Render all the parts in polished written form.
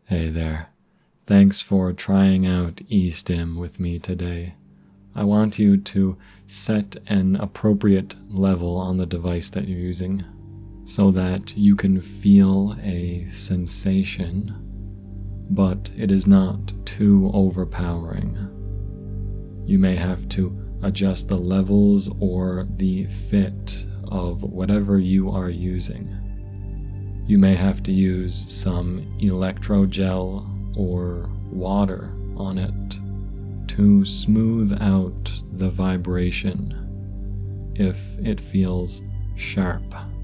Hey there. Thanks for trying out eStim with me today. I want you to set an appropriate level on the device that you're using so that you can feel a sensation, but it is not too overpowering. You may have to adjust the levels or the fit of whatever you are using. You may have to use some electrogel or water on it to smooth out the vibration if it feels sharp.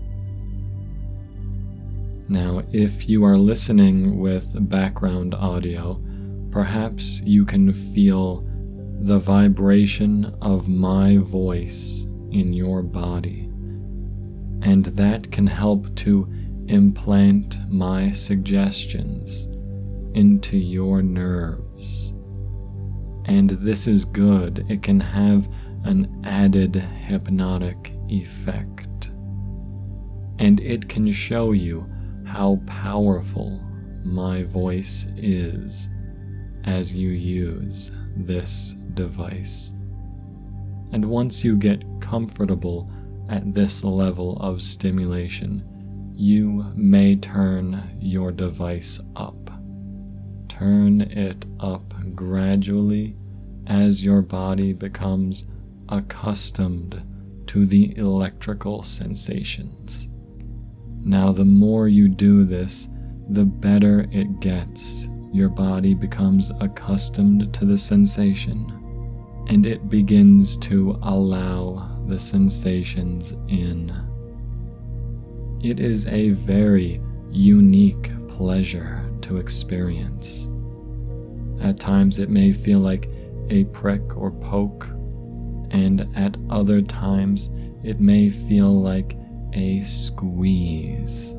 Now, if you are listening with background audio, perhaps you can feel the vibration of my voice in your body, and that can help to implant my suggestions into your nerves. And this is good. It can have an added hypnotic effect. And it can show you how powerful my voice is as you use this device. And once you get comfortable at this level of stimulation, you may turn your device up. Turn it up gradually as your body becomes accustomed to the electrical sensations. Now, the more you do this, the better it gets. Your body becomes accustomed to the sensation, and it begins to allow the sensations in. It is a very unique pleasure to experience. At times it may feel like a prick or poke, and at other times it may feel like a squeeze.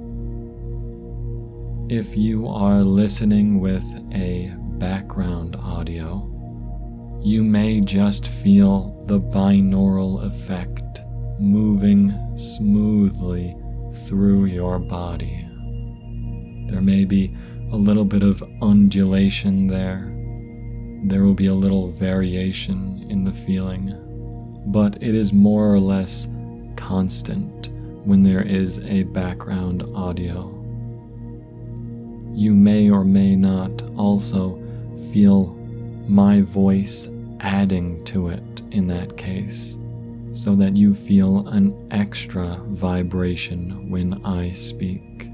If you are listening with a background audio, you may just feel the binaural effect moving smoothly through your body. There may be a little bit of undulation there. There will be a little variation in the feeling, but it is more or less constant when there is a background audio. You may or may not also feel my voice adding to it in that case, so that you feel an extra vibration when I speak.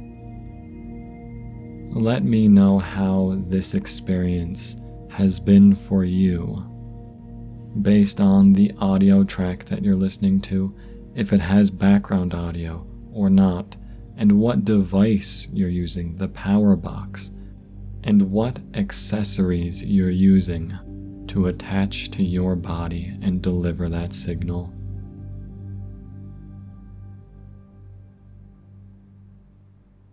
Let me know how this experience has been for you, based on the audio track that you're listening to, if it has background audio or not, and what device you're using, the power box, and what accessories you're using to attach to your body and deliver that signal.